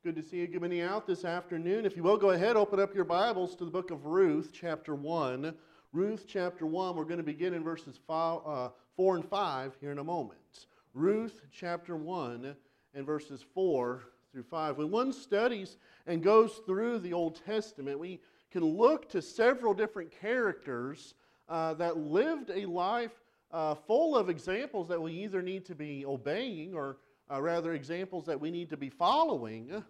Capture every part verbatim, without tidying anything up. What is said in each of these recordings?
Good to see you giving me out this afternoon. If you will, go ahead, open up your Bibles to the book of Ruth, chapter one. Ruth, chapter one, we're going to begin in verses five, uh, four and five here in a moment. Ruth, chapter one, and verses four through five. When one studies and goes through the Old Testament, we can look to several different characters uh, that lived a life uh, full of examples that we either need to be obeying or Uh, rather examples that we need to be following,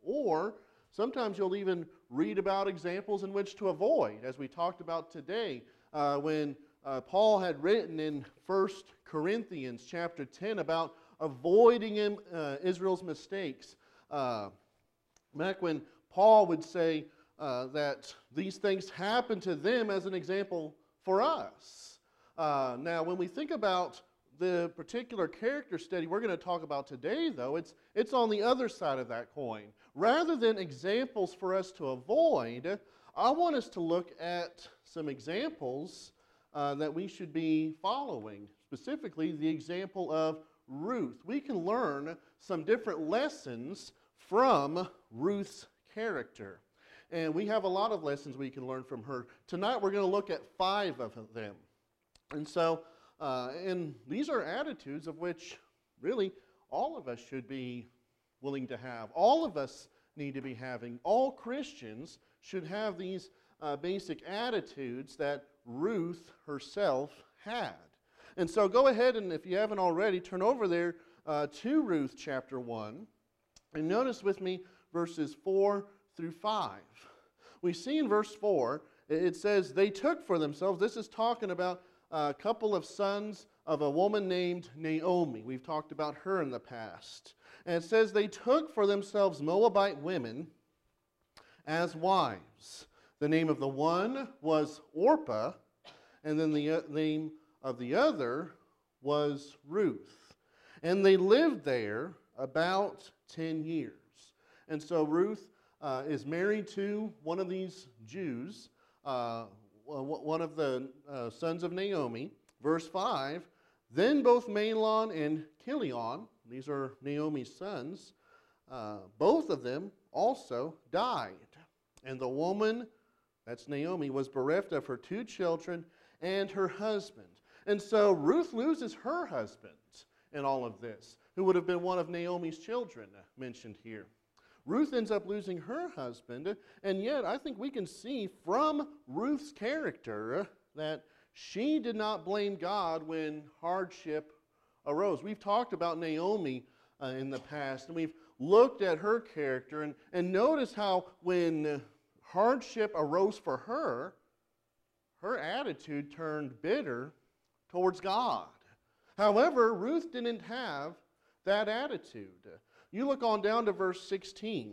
or sometimes you'll even read about examples in which to avoid, as we talked about today uh, when uh, Paul had written in First Corinthians chapter ten about avoiding him, uh, Israel's mistakes. Uh, back when Paul would say uh, that these things happen to them as an example for us. Uh, now, when we think about the particular character study we're going to talk about today, though, it's, it's on the other side of that coin. Rather than examples for us to avoid, I want us to look at some examples uh, that we should be following. Specifically, the example of Ruth. We can learn some different lessons from Ruth's character. And we have a lot of lessons we can learn from her. Tonight we're going to look at five of them. And so, Uh, and these are attitudes of which really all of us should be willing to have. All of us need to be having. All Christians should have these uh, basic attitudes that Ruth herself had. And so go ahead and, if you haven't already, turn over there uh, to Ruth chapter one. And notice with me verses four through five. We see in verse four, it says, they took for themselves, this is talking about a couple of sons of a woman named Naomi. We've talked about her in the past. And it says they took for themselves Moabite women as wives. The name of the one was Orpah, and then the name of the other was Ruth. And they lived there about ten years. And so Ruth uh, is married to one of these Jews, uh, one of the uh, sons of Naomi. Verse five, then both Mahlon and Chilion, these are Naomi's sons, uh, both of them also died. And the woman, that's Naomi, was bereft of her two children and her husband. And so Ruth loses her husband in all of this, who would have been one of Naomi's children mentioned here. Ruth ends up losing her husband, and yet I think we can see from Ruth's character that she did not blame God when hardship arose. We've talked about Naomi uh, in the past, and we've looked at her character, and, and notice how when hardship arose for her, her attitude turned bitter towards God. However, Ruth didn't have that attitude. You look on down to verse sixteen.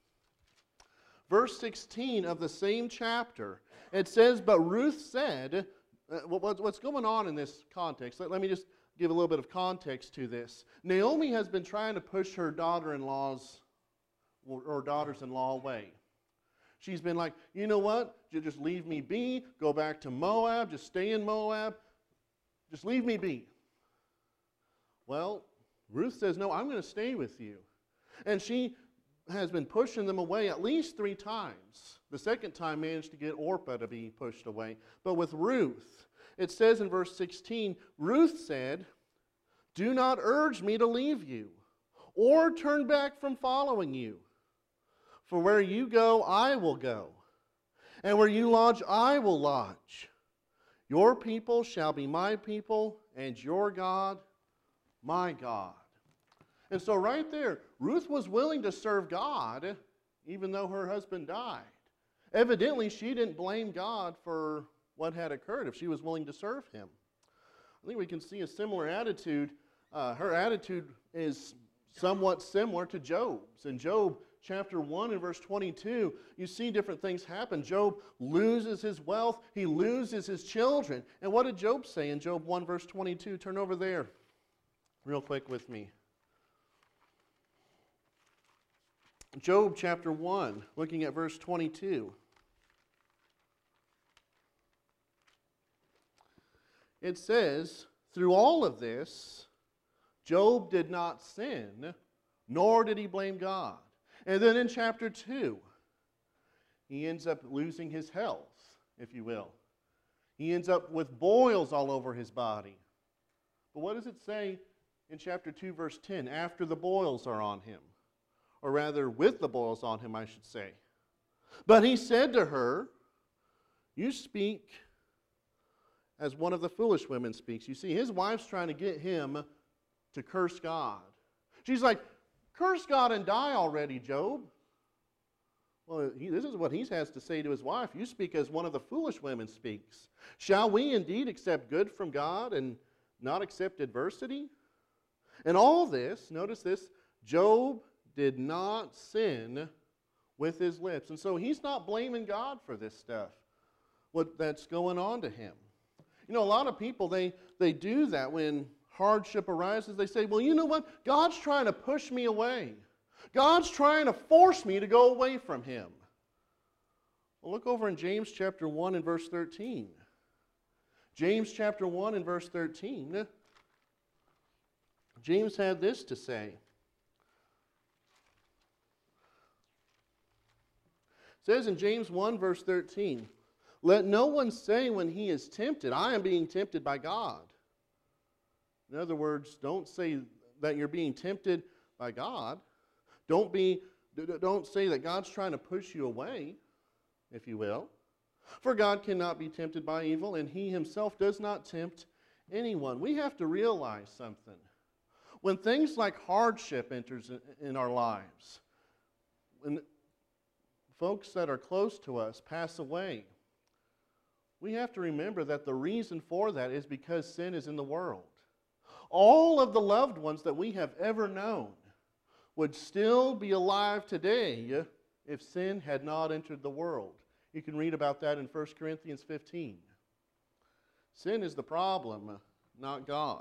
Verse sixteen of the same chapter. It says, but Ruth said, uh, what's going on in this context? Let, let me just give a little bit of context to this. Naomi has been trying to push her daughter-in-law's or, or daughters-in-law away. She's been like, you know what? You just leave me be. Go back to Moab. Just stay in Moab. Just leave me be. Well, Ruth says, no, I'm going to stay with you. And she has been pushing them away at least three times. The second time managed to get Orpah to be pushed away. But with Ruth, it says in verse sixteen, Ruth said, do not urge me to leave you or turn back from following you. For where you go, I will go. And where you lodge, I will lodge. Your people shall be my people, and your God my God. And so right there, Ruth was willing to serve God even though her husband died. Evidently, she didn't blame God for what had occurred if she was willing to serve him. I think we can see a similar attitude. Uh, her attitude is somewhat similar to Job's. In Job chapter one and verse twenty-two, you see different things happen. Job loses his wealth. He loses his children. And what did Job say in Job one verse twenty-two? Turn over there real quick with me. Job chapter one, looking at verse twenty-two. It says, through all of this, Job did not sin, nor did he blame God. And then in chapter two, he ends up losing his health, if you will. He ends up with boils all over his body. But what does it say in chapter two, verse ten, after the boils are on him? Or rather, with the boils on him, I should say. But he said to her, you speak as one of the foolish women speaks. You see, his wife's trying to get him to curse God. She's like, curse God and die already, Job. Well, he, this is what he has to say to his wife. You speak as one of the foolish women speaks. Shall we indeed accept good from God and not accept adversity? And all this, notice this, Job did not sin with his lips. And so he's not blaming God for this stuff, what that's going on to him. You know, a lot of people, they, they do that when hardship arises. They say, well, you know what? God's trying to push me away. God's trying to force me to go away from Him. Well, look over in James chapter one and verse thirteen. James chapter one and verse thirteen. James had this to say. It says in James one verse thirteen, let no one say when he is tempted, I am being tempted by God. In other words, don't say that you're being tempted by God. Don't be, don't say that God's trying to push you away, if you will. For God cannot be tempted by evil, and He Himself does not tempt anyone. We have to realize something. When things like hardship enters in our lives, when folks that are close to us pass away, we have to remember that the reason for that is because sin is in the world. All of the loved ones that we have ever known would still be alive today if sin had not entered the world. You can read about that in First Corinthians fifteen. Sin is the problem, not God.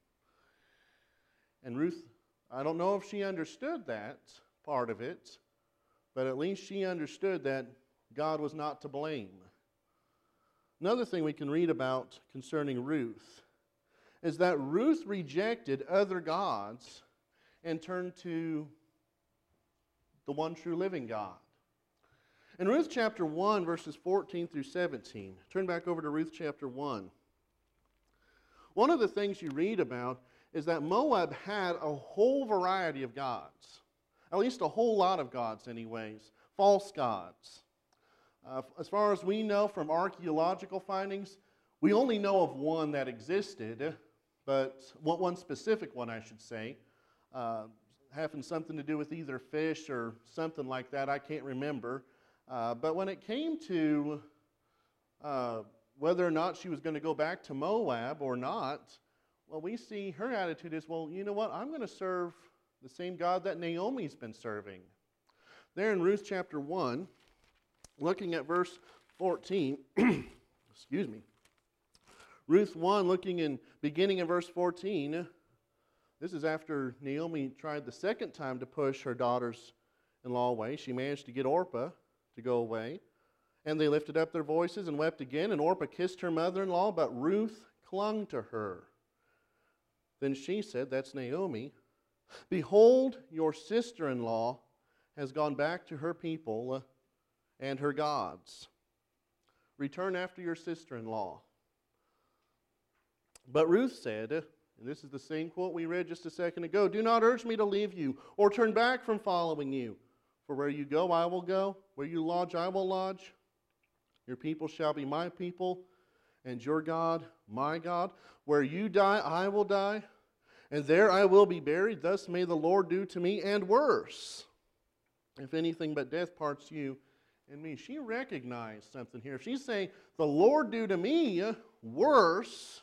And Ruth, I don't know if she understood that part of it, but at least she understood that God was not to blame. Another thing we can read about concerning Ruth is that Ruth rejected other gods and turned to the one true living God. In Ruth chapter one, verses fourteen through seventeen, turn back over to Ruth chapter one. One of the things you read about is that Moab had a whole variety of gods, at least a whole lot of gods anyways, false gods. Uh, as far as we know from archaeological findings, we only know of one that existed, but one specific one, I should say, uh, having something to do with either fish or something like that. I can't remember. Uh, but when it came to uh, whether or not she was going to go back to Moab or not, well, we see her attitude is, well, you know what? I'm going to serve the same God that Naomi's been serving. There in Ruth chapter one, looking at verse fourteen, excuse me, Ruth one, looking in, beginning in verse fourteen, this is after Naomi tried the second time to push her daughters-in-law away. She managed to get Orpah to go away. And they lifted up their voices and wept again, and Orpah kissed her mother-in-law, but Ruth clung to her. Then she said, that's Naomi, behold, your sister-in-law has gone back to her people and her gods. Return after your sister-in-law. But Ruth said, and this is the same quote we read just a second ago, do not urge me to leave you or turn back from following you. For where you go, I will go. Where you lodge, I will lodge. Your people shall be my people, and your God, my God. Where you die, I will die, and there I will be buried. Thus may the Lord do to me, and worse, if anything but death parts you and me. She recognized something here. She's saying, the Lord do to me worse,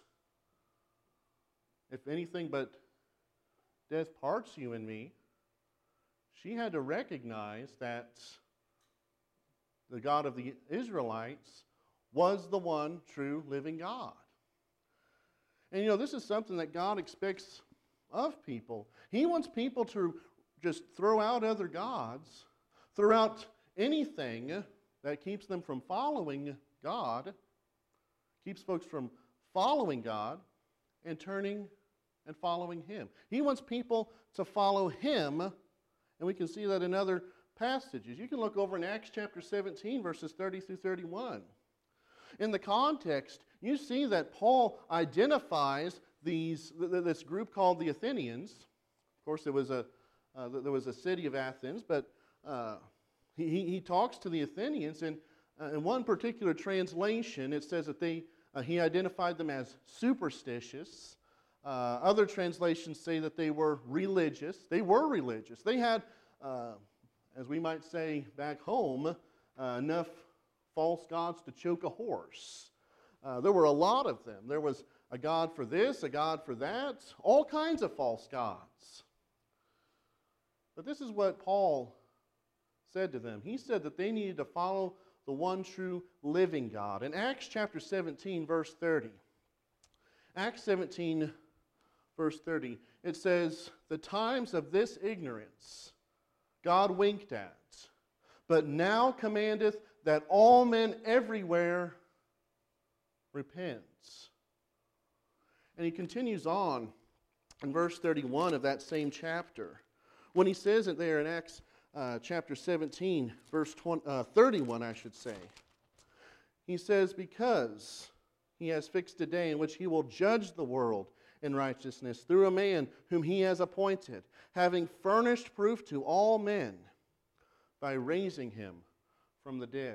if anything but death parts you and me. She had to recognize that the God of the Israelites was the one true living God. And you know, this is something that God expects of people. He wants people to just throw out other gods, throw out anything that keeps them from following God, keeps folks from following God and turning and following Him. He wants people to follow Him, and we can see that in other passages. You can look over in Acts chapter seventeen, verses thirty through thirty-one. In the context, you see that Paul identifies these this group called the Athenians. Of course, there was a uh, there was a city of Athens, but uh, he he talks to the Athenians, and uh, in one particular translation, it says that they uh, he identified them as superstitious. Uh, other translations say that they were religious. They were religious. They had, uh, as we might say back home, uh, enough false gods to choke a horse. Uh, there were a lot of them. There was a god for this, a god for that, all kinds of false gods. But this is what Paul said to them. He said that they needed to follow the one true living God. In Acts chapter seventeen, verse thirty, Acts seventeen, verse thirty, it says, "The times of this ignorance God winked at, but now commandeth that all men everywhere repent." And he continues on in verse thirty-one of that same chapter, when he says it there in Acts uh, chapter seventeen, verse twenty, uh, thirty-one, I should say. He says, "Because he has fixed a day in which he will judge the world in righteousness through a man whom he has appointed, having furnished proof to all men by raising him from the dead."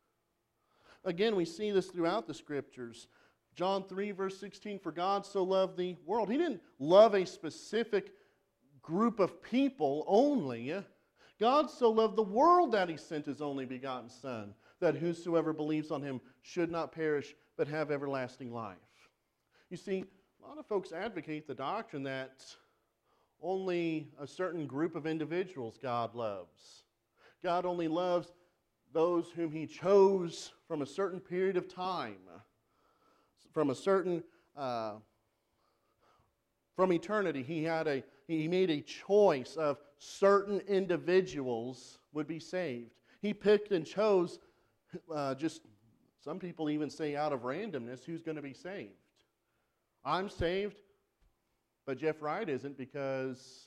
Again, we see this throughout the Scriptures. John three, verse sixteen, "For God so loved the world." He didn't love a specific group of people only. God so loved the world that he sent his only begotten Son, that whosoever believes on him should not perish, but have everlasting life. You see, a lot of folks advocate the doctrine that only a certain group of individuals God loves. God only loves those whom he chose from a certain period of time, from a certain, uh, from eternity. He had a, he made a choice of certain individuals would be saved. He picked and chose, uh, just some people even say out of randomness, who's going to be saved. I'm saved, but Jeff Wright isn't, because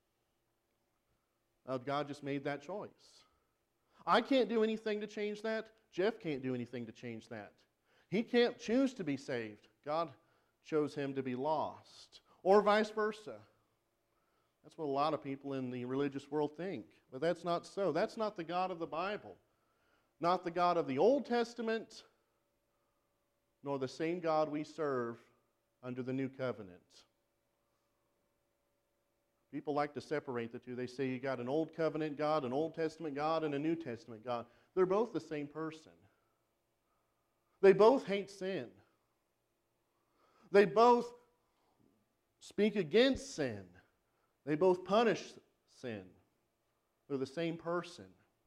uh, God just made that choice. I can't do anything to change that. Jeff can't do anything to change that. He can't choose to be saved. God chose him to be lost. Or vice versa. That's what a lot of people in the religious world think. But that's not so. That's not the God of the Bible. Not the God of the Old Testament, nor the same God we serve under the New Covenant. People like to separate the two. They say you got an Old Covenant God, an Old Testament God, and a New Testament God. They're both the same person. They both hate sin. They both speak against sin. They both punish sin. They're the same person.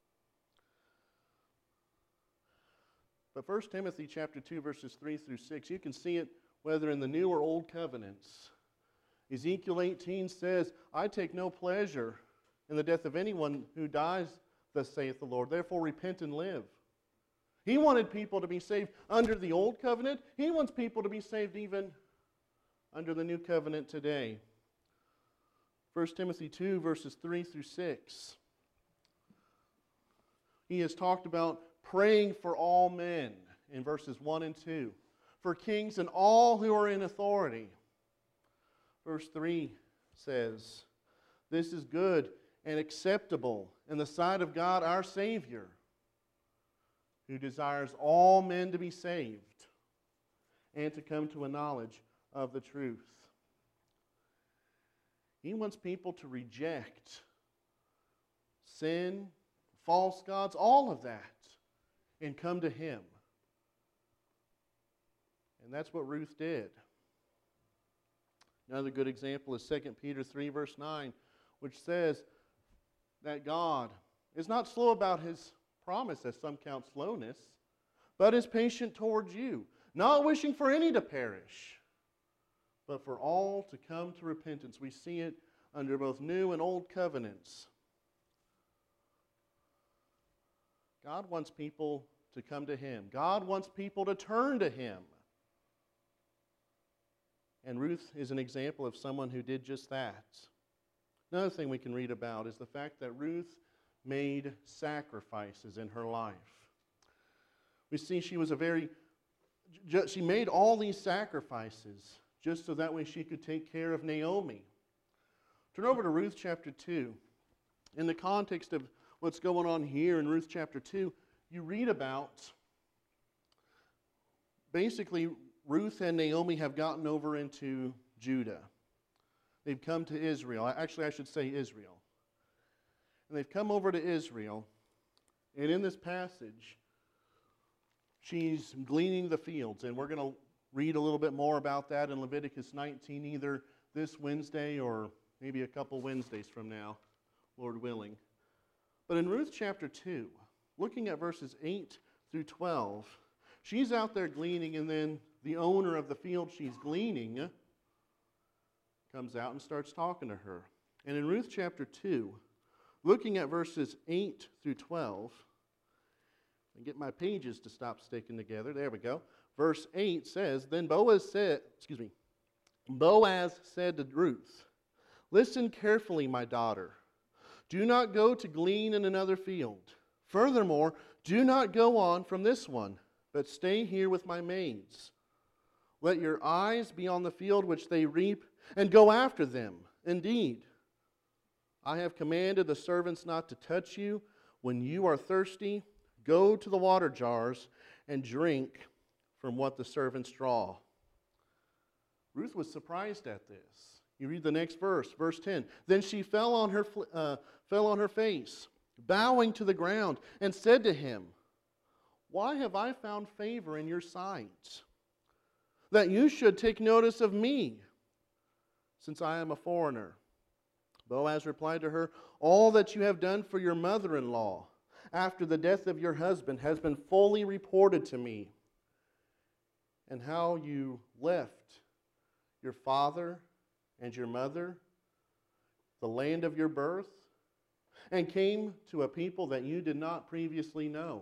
But First Timothy chapter two, verses three through six, you can see it whether in the New or Old Covenants. Ezekiel eighteen says, "I take no pleasure in the death of anyone who dies, thus saith the Lord. Therefore repent and live." He wanted people to be saved under the Old Covenant. He wants people to be saved even under the New Covenant today. First Timothy two, verses three through six. He has talked about praying for all men in verses one and two. For kings and all who are in authority. Verse three says, "This is good and acceptable in the sight of God our Savior, who desires all men to be saved and to come to a knowledge of the truth." He wants people to reject sin, false gods, all of that, and come to him. And that's what Ruth did. Another good example is Second Peter three, verse nine, which says that God is not slow about his promise, as some count slowness, but is patient towards you, not wishing for any to perish, but for all to come to repentance. We see it under both New and Old Covenants. God wants people to come to him. God wants people to turn to him. And Ruth is an example of someone who did just that. Another thing we can read about is the fact that Ruth made sacrifices in her life. We see she was a very, she made all these sacrifices just so that way she could take care of Naomi. Turn over to Ruth chapter two. In the context of what's going on here in Ruth chapter two, you read about basically Ruth and Naomi have gotten over into Judah. They've come to Israel. Actually, I should say Israel. And they've come over to Israel. And in this passage, she's gleaning the fields. And we're going to read a little bit more about that in Leviticus nineteen, either this Wednesday or maybe a couple Wednesdays from now, Lord willing. But in Ruth chapter two, looking at verses eight through twelve, she's out there gleaning, and then the owner of the field she's gleaning comes out and starts talking to her. And in Ruth chapter two, looking at verses eight through twelve, and get my pages to stop sticking together. There we go. Verse eight says, Then Boaz said, excuse me, Boaz said to Ruth, Listen carefully, my daughter. Do not go to glean in another field. Furthermore, do not go on from this one, but stay here with my maids. Let your eyes be on the field which they reap, and go after them. Indeed, I have commanded the servants not to touch you. When you are thirsty, go to the water jars and drink from what the servants draw. Ruth was surprised at this. You read the next verse, verse ten. Then she fell on her uh, fell on her face, bowing to the ground, and said to him, Why have I found favor in your sight, that you should take notice of me, since I am a foreigner? Boaz replied to her, All that you have done for your mother-in-law after the death of your husband has been fully reported to me, and how you left your father and your mother, the land of your birth, and came to a people that you did not previously know.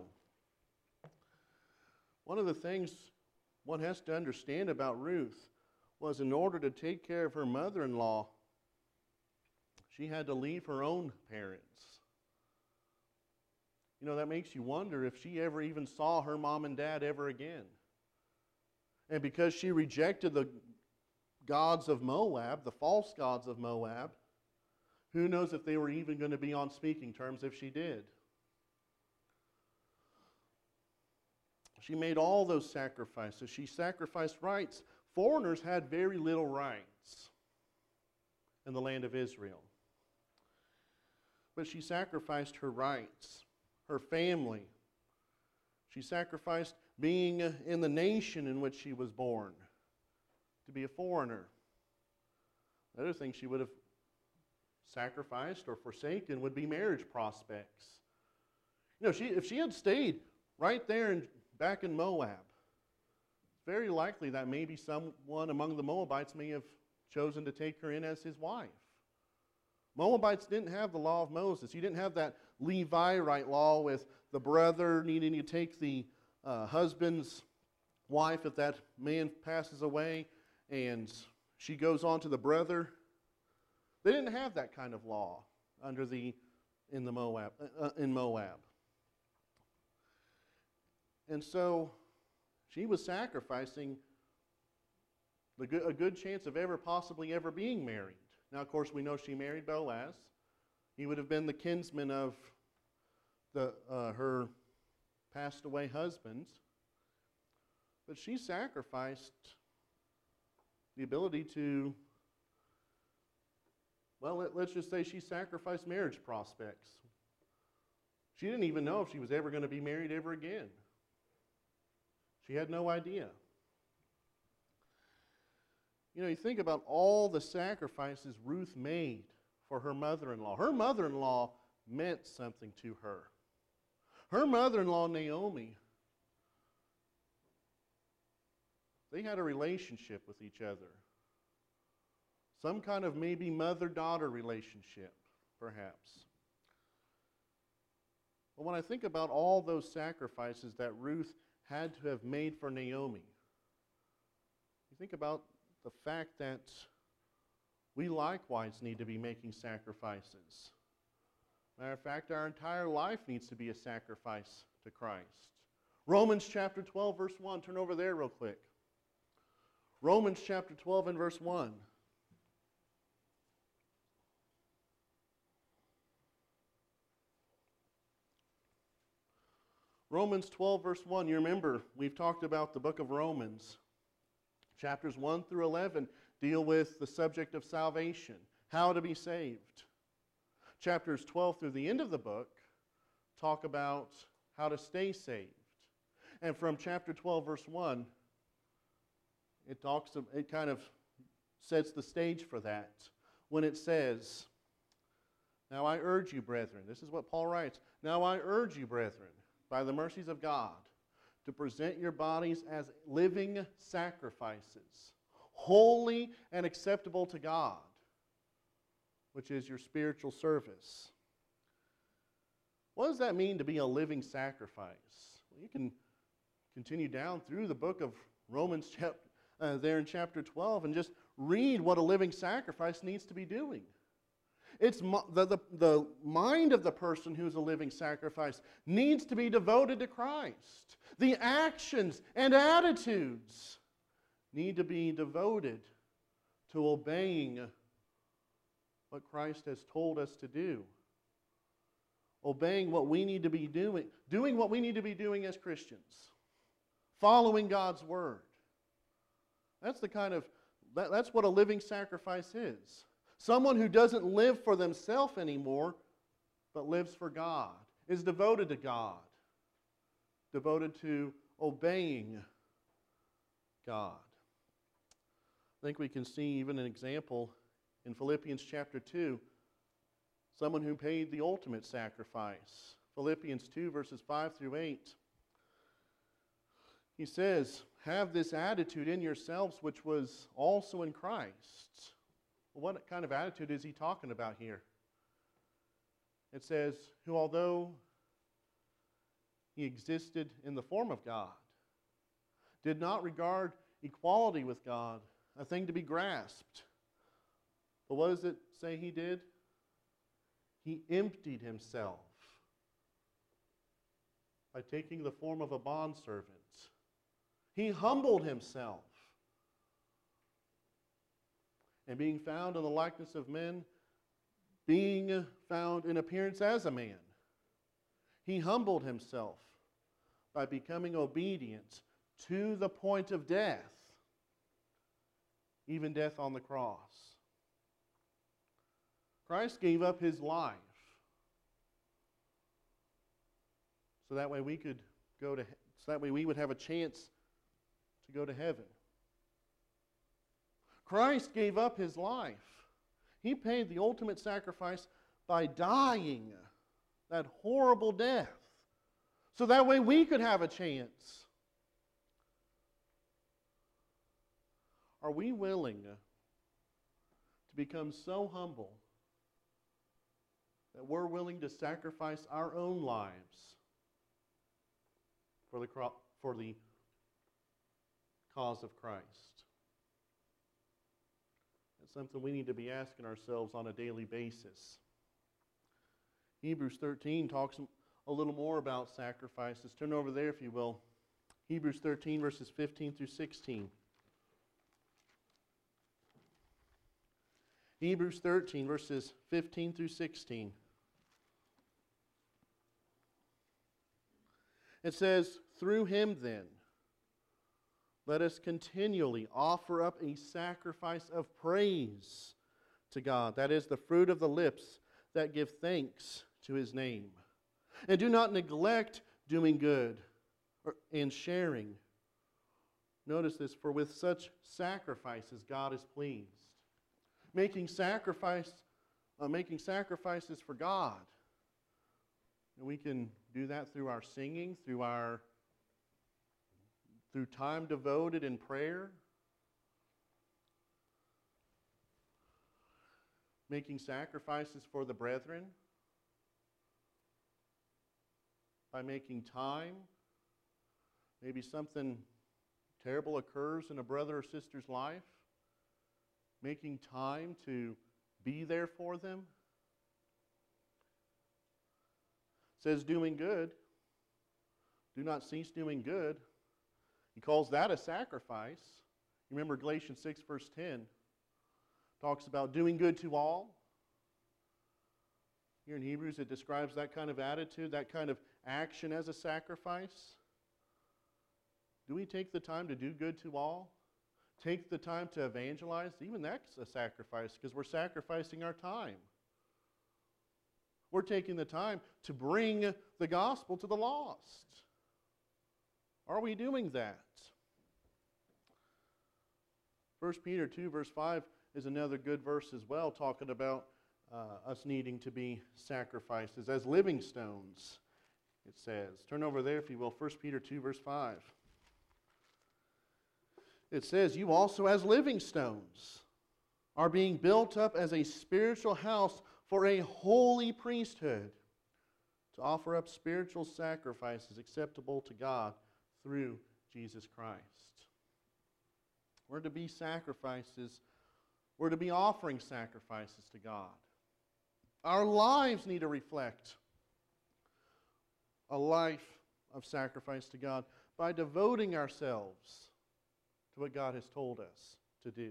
One of the things one has to understand about Ruth was, in order to take care of her mother-in-law, she had to leave her own parents. You know, that makes you wonder if she ever even saw her mom and dad ever again. And because she rejected the gods of Moab, the false gods of Moab, who knows if they were even going to be on speaking terms if she did. She made all those sacrifices. She sacrificed rights. Foreigners had very little rights in the land of Israel. But she sacrificed her rights, her family. She sacrificed being in the nation in which she was born to be a foreigner. The other thing she would have sacrificed or forsaken would be marriage prospects. You know, she, if she had stayed right there in, back in Moab, it's very likely that maybe someone among the Moabites may have chosen to take her in as his wife. Moabites didn't have the law of Moses. You didn't have that Levirate law with the brother needing to take the uh, husband's wife if that man passes away, and she goes on to the brother. They didn't have that kind of law under the in the Moab uh, in Moab. And so she was sacrificing the good, a good chance of ever possibly ever being married. Now, of course, we know she married Boaz. He would have been the kinsman of the uh, her passed away husband. But she sacrificed the ability to, well, let, let's just say she sacrificed marriage prospects. She didn't even know if she was ever going to be married ever again. She had no idea. You know, you think about all the sacrifices Ruth made for her mother-in-law. Her mother-in-law meant something to her. Her mother-in-law, Naomi, they had a relationship with each other. Some kind of maybe mother-daughter relationship, perhaps. But when I think about all those sacrifices that Ruth had to have made for Naomi, you think about the fact that we likewise need to be making sacrifices Matter of fact, our entire life needs to be a sacrifice to Christ. Romans chapter twelve, verse one. Turn over there real quick. Romans chapter twelve and verse one. Romans twelve, verse one. You remember, we've talked about the book of Romans. Chapters one through eleven deal with the subject of salvation, how to be saved. Chapters twelve through the end of the book talk about how to stay saved. And from chapter twelve, verse one, it talks, it kind of sets the stage for that when it says, "Now I urge you, brethren," this is what Paul writes, "Now I urge you, brethren, by the mercies of God, to present your bodies as living sacrifices, holy and acceptable to God, which is your spiritual service." What does that mean to be a living sacrifice? Well, you can continue down through the book of Romans chapter, uh, there in chapter twelve and just read what a living sacrifice needs to be doing. It's the, the, the mind of the person who's a living sacrifice needs to be devoted to Christ. The actions and attitudes need to be devoted to obeying what Christ has told us to do. Obeying what we need to be doing. Doing what we need to be doing as Christians. Following God's Word. That's the kind of, that, that's what a living sacrifice is. Someone who doesn't live for themselves anymore, but lives for God, is devoted to God, devoted to obeying God. I think we can see even an example in Philippians chapter two, someone who paid the ultimate sacrifice. Philippians two, verses five through eight. He says, "Have this attitude in yourselves which was also in Christ." Well, what kind of attitude is he talking about here? It says, "Who although he existed in the form of God, did not regard equality with God a thing to be grasped." But what does it say he did? He emptied himself by taking the form of a bondservant. He humbled himself. And being found in the likeness of men, being found in appearance as a man, he humbled himself by becoming obedient to the point of death, even death on the cross. Christ gave up his life so that way we could go to, so that way we would have a chance to go to heaven. Christ gave up his life. He paid the ultimate sacrifice by dying that horrible death, so that way we could have a chance. Are we willing to become so humble that we're willing to sacrifice our own lives for the, for the cause of Christ? It's something we need to be asking ourselves on a daily basis. Hebrews thirteen talks a little more about sacrifices. Turn over there if you will. Hebrews thirteen, verses fifteen through sixteen. Hebrews thirteen, verses fifteen through sixteen. It says, "Through him then, let us continually offer up a sacrifice of praise to God. That is the fruit of the lips that give thanks to his name. And do not neglect doing good and sharing." Notice this, "for with such sacrifices God is pleased." Making sacrifice, uh, making sacrifices for God. And we can do that through our singing, through our through time devoted in prayer. Making sacrifices for the brethren. By making time. Maybe something terrible occurs in a brother or sister's life. Making time to be there for them. says doing good. Do not cease doing good. He calls that a sacrifice. You remember Galatians six verse ten talks about doing good to all. Here in Hebrews it describes that kind of attitude, that kind of action as a sacrifice. Do we take the time to do good to all? Take the time to evangelize? Even that's a sacrifice because we're sacrificing our time. We're taking the time to bring the gospel to the lost. Are we doing that? First Peter two verse five is another good verse as well, talking about uh, us needing to be sacrifices as living stones, it says. Turn over there, if you will, First Peter two verse five. It says, you also as living stones are being built up as a spiritual house for a holy priesthood to offer up spiritual sacrifices acceptable to God through Jesus Christ. We're to be sacrifices. We're to be offering sacrifices to God. Our lives need to reflect a life of sacrifice to God by devoting ourselves to what God has told us to do.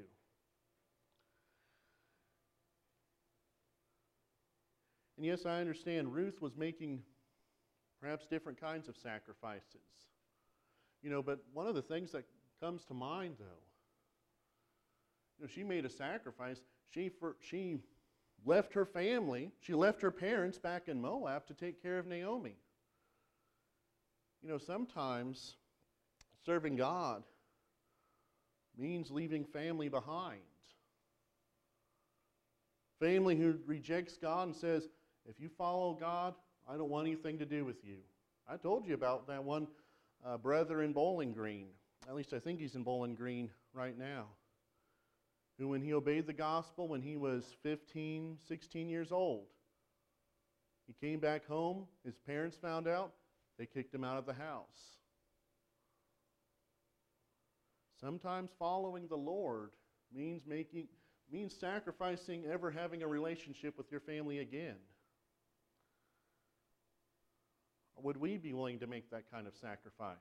And yes, I understand Ruth was making perhaps different kinds of sacrifices. You know, but one of the things that comes to mind, though, you know, she made a sacrifice. She, for, she left her family, she left her parents back in Moab to take care of Naomi. You know, sometimes serving God means leaving family behind. Family who rejects God and says, if you follow God, I don't want anything to do with you. I told you about that one uh, brother in Bowling Green. At least I think he's in Bowling Green right now. Who, when he obeyed the gospel when he was fifteen, sixteen years old, he came back home, his parents found out, they kicked him out of the house. Sometimes following the Lord means making means sacrificing ever having a relationship with your family again. Would we be willing to make that kind of sacrifice?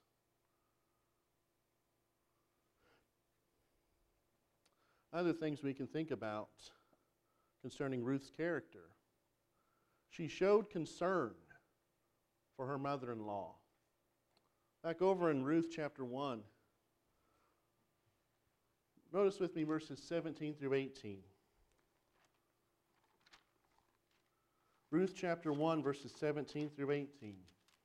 Other things we can think about concerning Ruth's character. She showed concern for her mother-in-law. Back over in Ruth chapter one. Notice with me verses seventeen through eighteen. Ruth chapter one, verses seventeen through eighteen.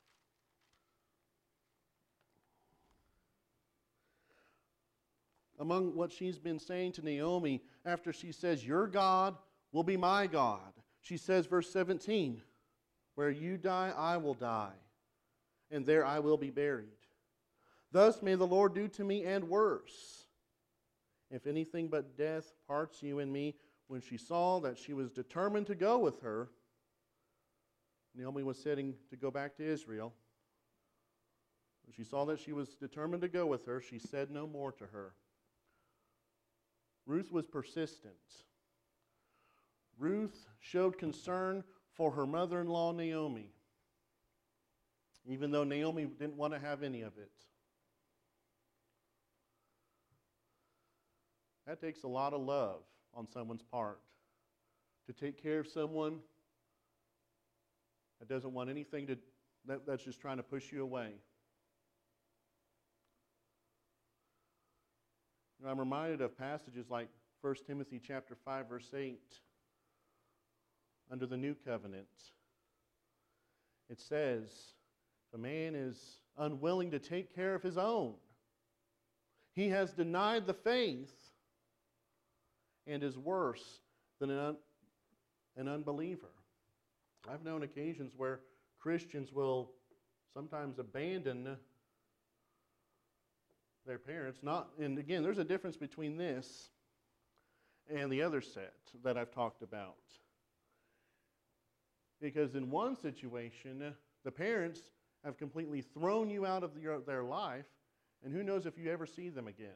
Among what she's been saying to Naomi after she says, your God will be my God. She says, verse seventeen, where you die, I will die, and there I will be buried. Thus may the Lord do to me and worse, if anything but death parts you and me. When she saw that she was determined to go with her, Naomi was setting to go back to Israel. When she saw that she was determined to go with her, she said no more to her. Ruth was persistent. Ruth showed concern for her mother-in-law Naomi, even though Naomi didn't want to have any of it. That takes a lot of love on someone's part, to take care of someone that doesn't want anything to, that, that's just trying to push you away. You know, I'm reminded of passages like First Timothy chapter five, verse eight. Under the new covenant, it says, if a man is unwilling to take care of his own, he has denied the faith and is worse than an, un, an unbeliever. I've known occasions where Christians will sometimes abandon their parents. Not, and again, there's a difference between this and the other set that I've talked about. Because in one situation, the parents have completely thrown you out of your, their life, and who knows if you ever see them again.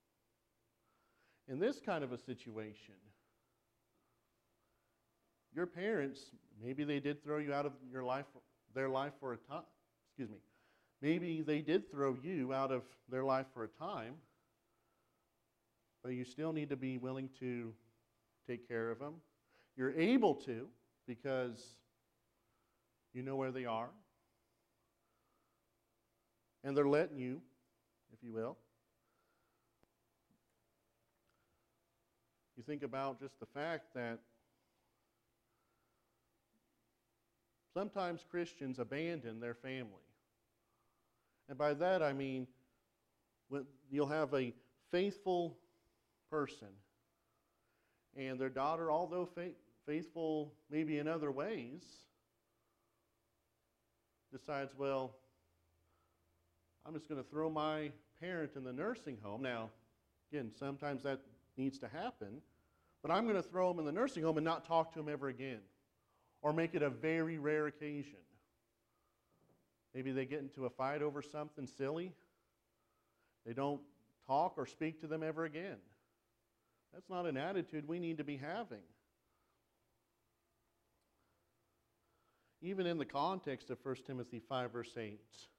In this kind of a situation, your parents, maybe they did throw you out of your life their life for a time. Excuse me. Maybe they did throw you out of their life for a time, but you still need to be willing to take care of them. You're able to because you know where they are. And they're letting you, if you will. You think about just the fact that sometimes Christians abandon their family. And by that I mean, when you'll have a faithful person, and their daughter, although faith, faithful maybe in other ways, decides, well, I'm just going to throw my parent in the nursing home. Now, again, sometimes that needs to happen, but I'm going to throw them in the nursing home and not talk to them ever again, or make it a very rare occasion. Maybe they get into a fight over something silly. They don't talk or speak to them ever again. That's not an attitude we need to be having. Even in the context of First Timothy five, verse eight.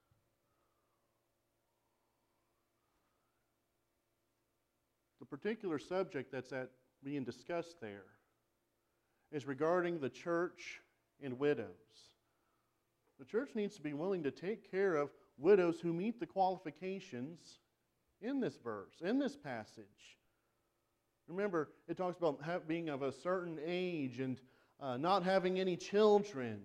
The particular subject that's at being discussed there is regarding the church and widows. The church needs to be willing to take care of widows who meet the qualifications in this verse, in this passage. Remember, it talks about have, being of a certain age and uh, not having any children.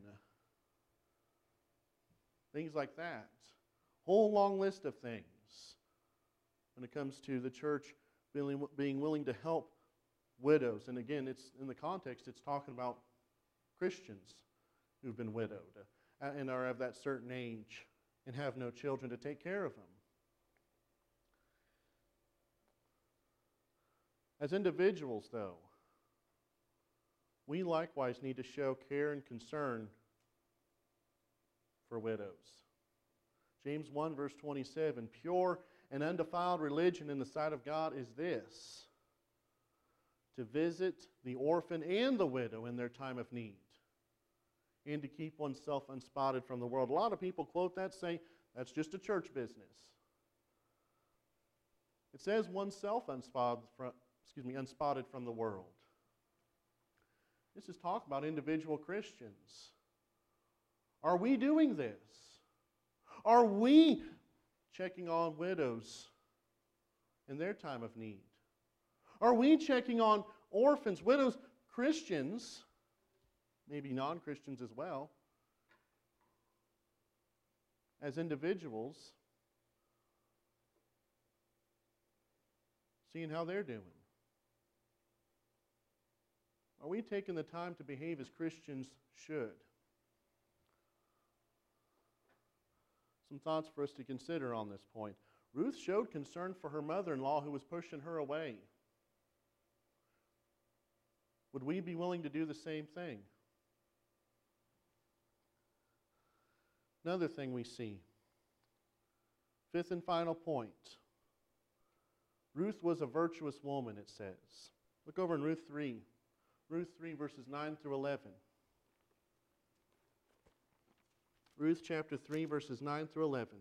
Things like that. Whole long list of things when it comes to the church being, being willing to help widows. And again, it's in the context, it's talking about Christians who've been widowed and are of that certain age and have no children to take care of them. As individuals, though, we likewise need to show care and concern for widows. James one, verse twenty-seven, pure and undefiled religion in the sight of God is this, to visit the orphan and the widow in their time of need, and to keep oneself unspotted from the world. A lot of people quote that, say, that's just a church business. It says oneself unspotted from, excuse me, unspotted from the world. This is talk about individual Christians. Are we doing this? Are we checking on widows in their time of need? Are we checking on orphans, widows, Christians, maybe non-Christians as well, as individuals, seeing how they're doing? Are we taking the time to behave as Christians should? Some thoughts for us to consider on this point. Ruth showed concern for her mother-in-law who was pushing her away. Would we be willing to do the same thing? Another thing we see. Fifth and final point. Ruth was a virtuous woman, it says. Look over in Ruth three. Ruth three, verses nine through eleven. Ruth chapter three, verses nine through eleven.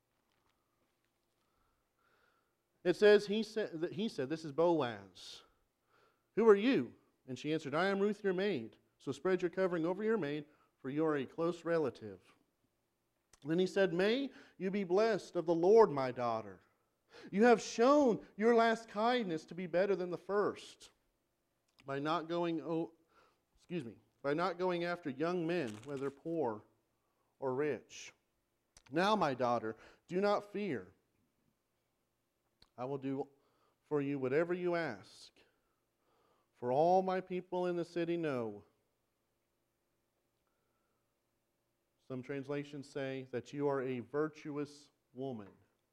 It says, he said, he said, this is Boaz. Who are you? And she answered, I am Ruth your maid. So spread your covering over your maid, for you are a close relative. Then he said, may you be blessed of the Lord, my daughter. You have shown your last kindness to be better than the first, by not going, oh, excuse me, by not going after young men, whether poor or rich. Now, my daughter, do not fear. I will do for you whatever you ask. For all my people in the city know. Some translations say that you are a virtuous woman.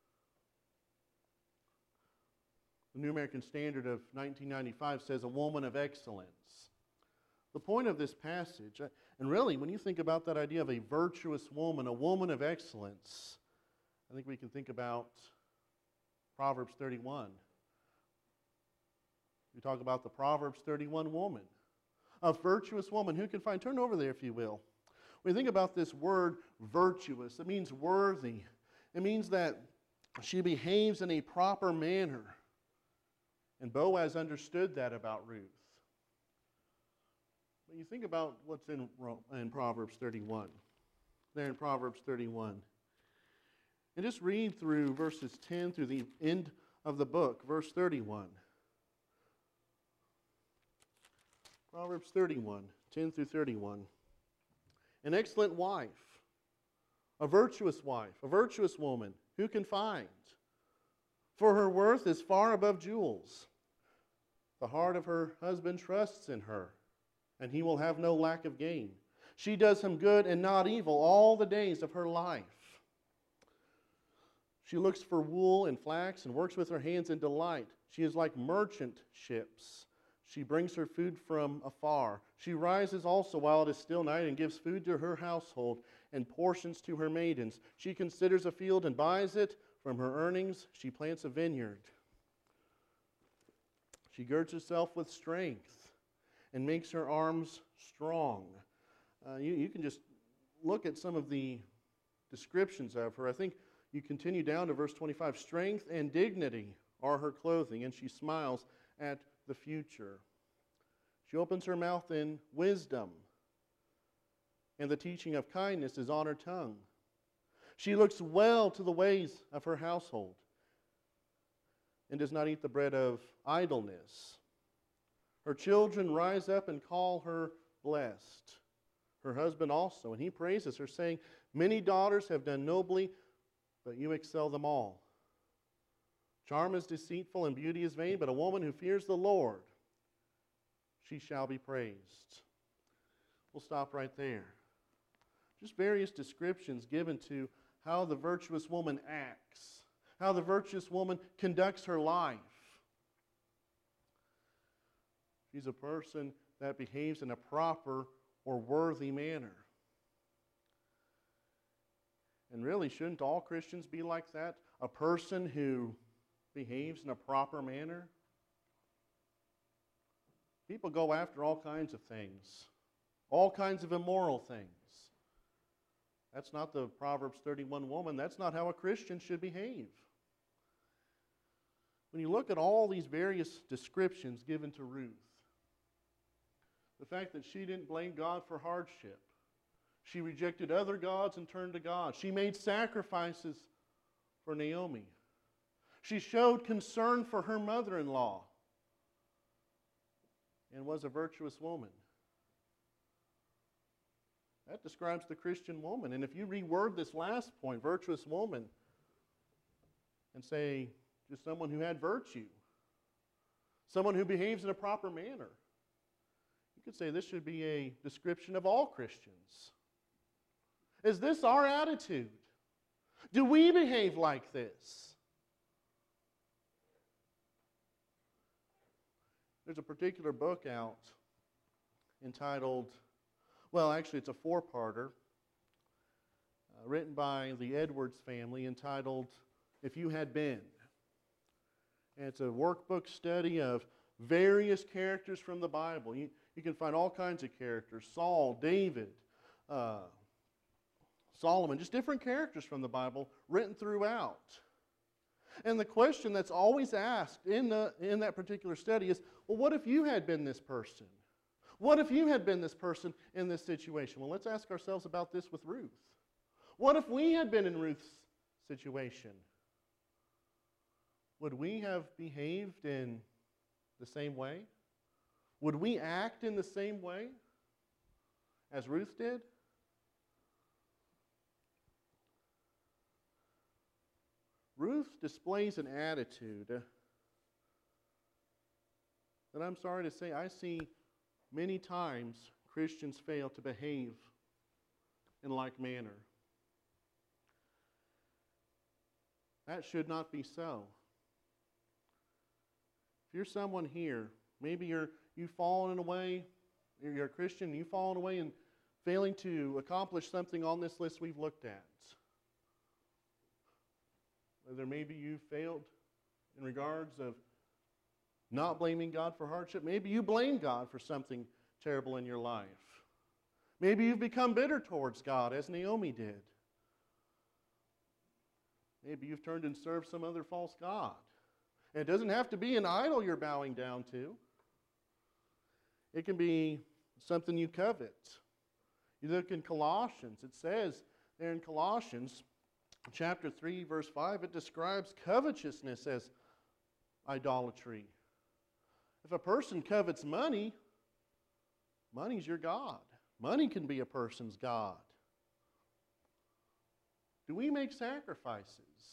The New American Standard of nineteen ninety-five says a woman of excellence. The point of this passage, and really when you think about that idea of a virtuous woman, a woman of excellence, I think we can think about Proverbs thirty-one. We talk about the Proverbs thirty-one woman. A virtuous woman. Who can find? Turn over there if you will. When you think about this word virtuous, it means worthy. It means that she behaves in a proper manner. And Boaz understood that about Ruth. But you think about what's in, in Proverbs thirty-one. There in Proverbs thirty-one. And just read through verses ten through the end of the book, verse thirty-one. Proverbs thirty-one, ten through thirty-one. An excellent wife, a virtuous wife, a virtuous woman, who can find? For her worth is far above jewels. The heart of her husband trusts in her, and he will have no lack of gain. She does him good and not evil all the days of her life. She looks for wool and flax and works with her hands in delight. She is like merchant ships. She brings her food from afar. She rises also while it is still night and gives food to her household and portions to her maidens. She considers a field and buys it. From her earnings, she plants a vineyard. She girds herself with strength and makes her arms strong. Uh, you, you can just look at some of the descriptions of her. I think you continue down to verse twenty-five. Strength and dignity are her clothing, and she smiles at the future. She opens her mouth in wisdom, and the teaching of kindness is on her tongue. She looks well to the ways of her household and does not eat the bread of idleness. Her children rise up and call her blessed. Her husband also, and he praises her, saying, many daughters have done nobly, but you excel them all. Charm is deceitful and beauty is vain, but a woman who fears the Lord, she shall be praised. We'll stop right there. Just various descriptions given to how the virtuous woman acts, how the virtuous woman conducts her life. She's a person that behaves in a proper or worthy manner. And really, shouldn't all Christians be like that? A person who behaves in a proper manner? People go after all kinds of things, all kinds of immoral things. That's not the Proverbs thirty-one woman. That's not how a Christian should behave. When you look at all these various descriptions given to Ruth, the fact that she didn't blame God for hardship, she rejected other gods and turned to God. She made sacrifices for Naomi. She showed concern for her mother-in-law and was a virtuous woman. That describes the Christian woman. And if you reword this last point, virtuous woman, and say just someone who had virtue, someone who behaves in a proper manner, you could say this should be a description of all Christians. Is this our attitude? Do we behave like this? There's a particular book out entitled, well, actually it's a four-parter, uh, written by the Edwards family, entitled If You Had Been. And it's a workbook study of various characters from the Bible. You, you can find all kinds of characters, Saul, David, uh, Solomon, just different characters from the Bible written throughout. And the question that's always asked in, the, in that particular study is, well, what if you had been this person? What if you had been this person in this situation? Well, let's ask ourselves about this with Ruth. What if we had been in Ruth's situation? Would we have behaved in the same way? Would we act in the same way as Ruth did? Ruth displays an attitude that I'm sorry to say I see many times Christians fail to behave in like manner. That should not be so. If you're someone here, maybe you're, you've fallen away, you're a Christian, you've fallen away and failing to accomplish something on this list we've looked at. Whether maybe you failed in regards of not blaming God for hardship. Maybe you blame God for something terrible in your life. Maybe you've become bitter towards God, as Naomi did. Maybe you've turned and served some other false god. And it doesn't have to be an idol you're bowing down to. It can be something you covet. You look in Colossians, it says there in Colossians chapter three, verse five, it describes covetousness as idolatry. If a person covets money, money's your god. Money can be a person's god. Do we make sacrifices?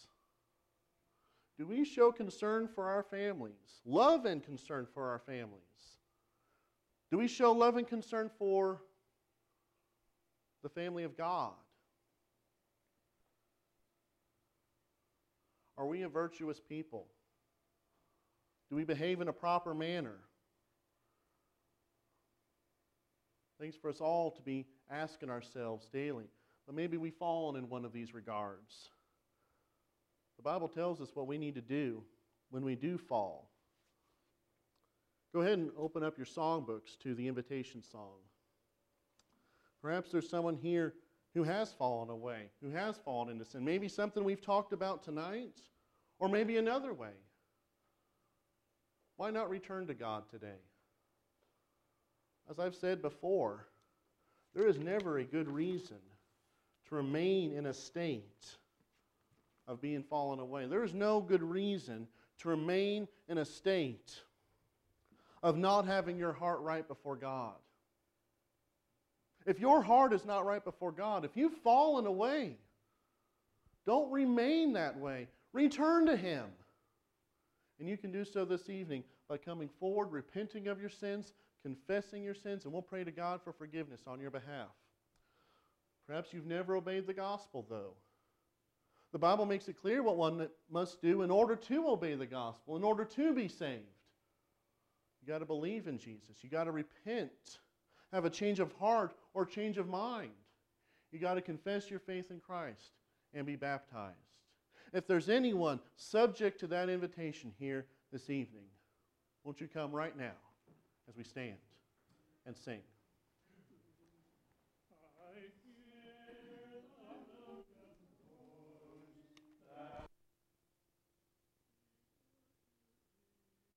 Do we show concern for our families? Love and concern for our families? Do we show love and concern for the family of God? Are we a virtuous people? Do we behave in a proper manner? Things for us all to be asking ourselves daily. But maybe we've fallen in one of these regards. The Bible tells us what we need to do when we do fall. Go ahead and open up your songbooks to the invitation song. Perhaps there's someone here who has fallen away, who has fallen into sin. Maybe something we've talked about tonight, or maybe another way. Why not return to God today? As I've said before, there is never a good reason to remain in a state of being fallen away. There is no good reason to remain in a state of not having your heart right before God. If your heart is not right before God, if you've fallen away, don't remain that way. Return to Him. And you can do so this evening by coming forward, repenting of your sins, confessing your sins, and we'll pray to God for forgiveness on your behalf. Perhaps you've never obeyed the gospel, though. The Bible makes it clear what one must do in order to obey the gospel, in order to be saved. You got to believe in Jesus. You got to repent, have a change of heart or change of mind. You got to confess your faith in Christ and be baptized. If there's anyone subject to that invitation here this evening, won't you come right now as we stand and sing?